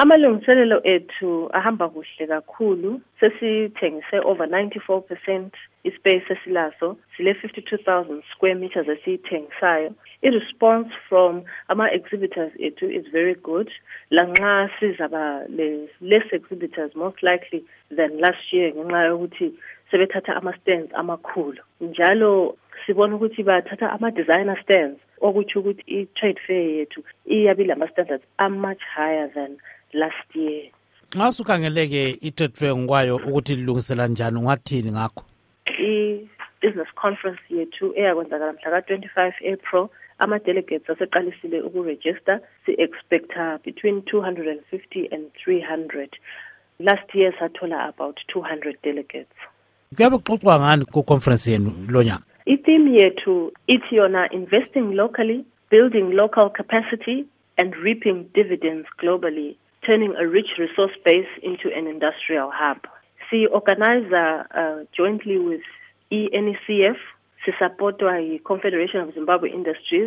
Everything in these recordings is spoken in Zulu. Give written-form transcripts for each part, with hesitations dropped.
Amalungiselelo ethu ahamba kuhle kakhulu. Sesithengise over 94% ispace esilaso. Sile 52,000 square meters esithengisayo. I-response from ama-exhibitors ethu is very good. Lanxa sizaba less exhibitors most likely than last year ngenxa yokuthi sebethatha ama-stands amakhulu. Njalo sibona ukuthi bathatha ama-designer stands okuthi ukuthi i-trade fair yethu iyabi lama-standards are much higher than last year. Nxa sukhangeleke i-trade fair ngwayo ukuthi lilungisela njani ungathini ngakho? I-business conference yethu eyakwenzakala mhla ka-25 April, ama-delegates aseqalisile ukuregister. Si-expecta between 250 and 300. Last year sathola about 200 delegates. Kuyabe kuxoxwa ngani ku-conference yenu lo nyaka? I-theme yethu ithi yona investing locally, building local capacity and reaping dividends globally, turning a rich resource base into an industrial hub. We organize jointly with ENECF, sisupportwa yi-Confederation of Zimbabwe Industries,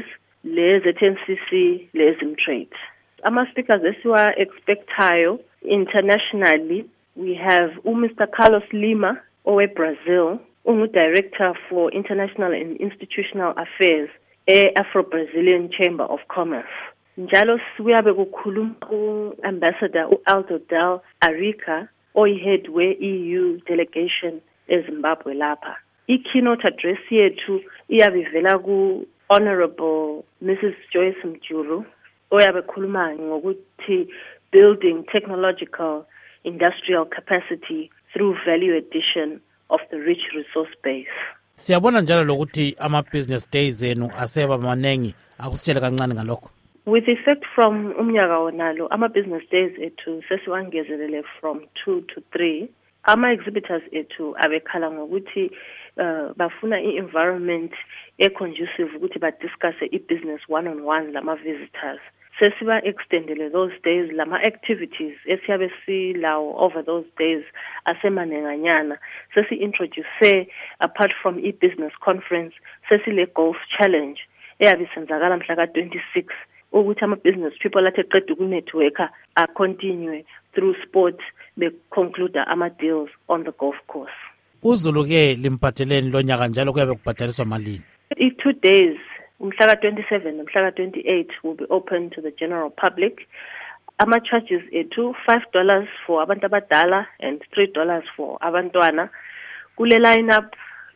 le-ZNCC, le-Zimtrade. Ama-speakers esiwa-expectayo internationally, we have Mr. Carlos Lima, Brazil, Director for International and Institutional Affairs, Afro-Brazilian Chamber of Commerce. Njalo siyabe kukhuluma u-Ambassador Aldo Del Arica, oyi-head we-EU delegation eZimbabwe lapha. I-keynote address yethu iyabe ivela ku-Honorable Mrs. Joyce Mjuru, oyabe khuluma ngokuthi building technological industrial capacity through value addition of the rich resource base. Siyabona njalo lokuthi ama-business days enu aseba manengi, akusitshele kancane ngalokho. With effect from umnyaka wonalo, ama-business days ethu sesiwangezelele from 2 to 3. Ama-exhibitors ethu abekhala ngokuthi bafuna i-environment e-conducive ukuthi badiscusse i-business one-on-one lama-visitors. Sesiba-extendele those days, lama-activities esiyabe silawo over those days asemanenganyana. Sesi-introduce, apart from i-business conference, sesile golf challenge eyabe senzakala mhla ka-26 ukuthi ama-business people athi qeda ukunetworker continue through sport be-conclude ama-deals on the golf course. UZulu-ke limphatheleni lo nyaka njalo kuyabe kubhadaliswa malini? I-2 days, umhla ka-27 nomhla ka-28 will be open to the general public. Ama-charges ethu $5 for abantu abadala and $3 for abantwana. Kule line-up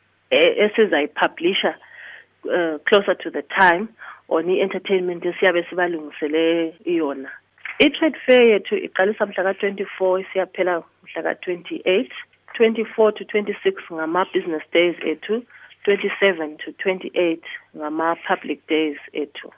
esizayipublisha closer to the time on i-entertainment esiyabe sibalungisele iyona. I-trade fair yethu iqalisa mhla ka-24 isiyaphela mhla ka-28. 24 to 26 ngama-business days ethu, 27 to 28 ngama-public days ethu.